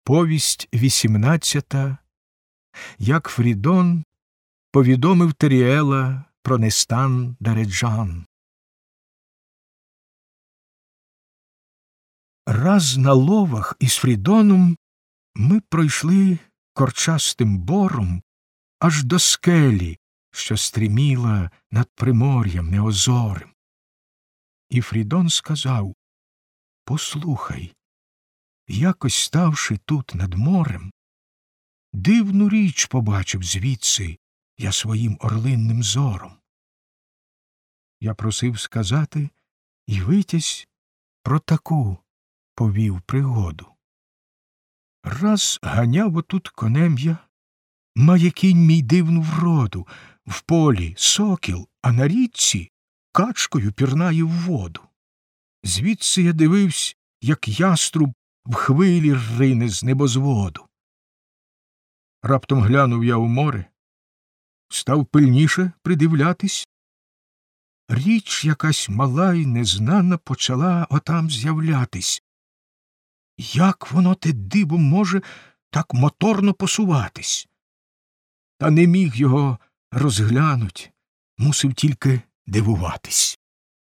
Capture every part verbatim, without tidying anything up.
Повість вісімнадцята. Як Фрідон повідомив Теріела про нестан Дереджан. Раз на ловах із Фрідоном ми пройшли корчастим бором аж до скелі, що стріміла над примор'ям неозорим. І Фрідон сказав: «Послухай, якось ставши тут над морем, дивну річ побачив звідси я своїм орлинним зором». Я просив сказати, і Витязь про таку повів пригоду. Раз ганяв отут конем я, має кінь мій дивну вроду, в полі сокіл, а на річці качкою пірнає в воду. Звідси я дивився, як яструб в хвилі рине з небозводу. Раптом глянув я у море, став пильніше придивлятись. Річ якась мала й незнана почала отам з'являтись. Як воно те диво може так моторно посуватись? Та не міг його розглянуть, мусив тільки дивуватись.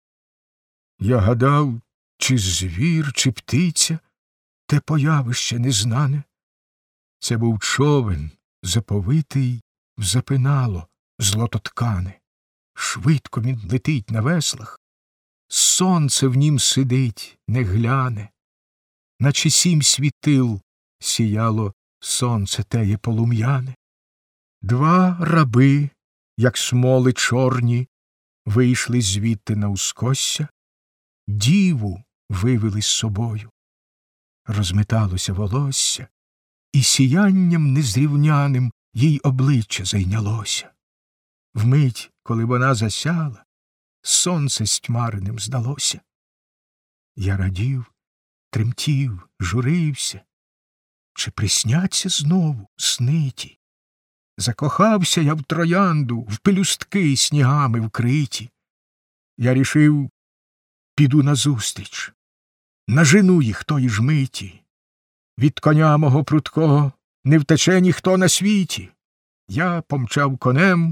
Я гадав, чи звір, чи птиця, те появище незнане. Це був човен, заповитий в запинало злототкане. Швидко він летить на веслах, сонце в нім сидить, не гляне. Наче сім світил сіяло сонце теє полум'яне. Два раби, як смоли чорні, вийшли звідти навскосся, діву вивели з собою. Розметалося волосся, і сіянням незрівняним їй обличчя зайнялося. Вмить, коли вона засяла, сонце стьмареним здалося. Я радів, тремтів, журився, чи присняться знову сниті. Закохався я в троянду, в пелюстки снігами вкриті. Я рішив, піду назустріч, нажену їх тої ж миті. Від коня мого прудкого не втече ніхто на світі. Я помчав конем,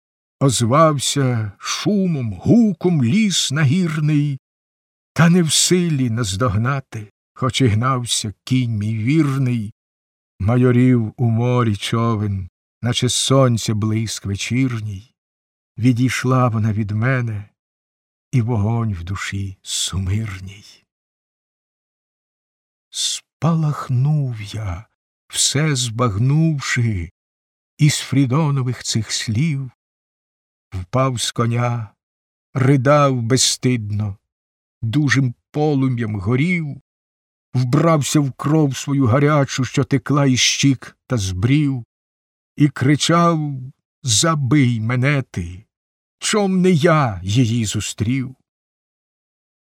озвався шумом, гуком ліс нагірний, та не в силі наздогнати, хоч і гнався кінь мій вірний. Майорів у морі човен, наче сонця блиск вечірній. Відійшла вона від мене, і вогонь в душі сумирній. Спалахнув я, все збагнувши, із Фрідонових цих слів, впав з коня, ридав безстидно, дужим полум'ям горів, вбрався в кров свою гарячу, що текла із щік та з брів, і кричав: «Забий мене ти! Чом не я її зустрів?»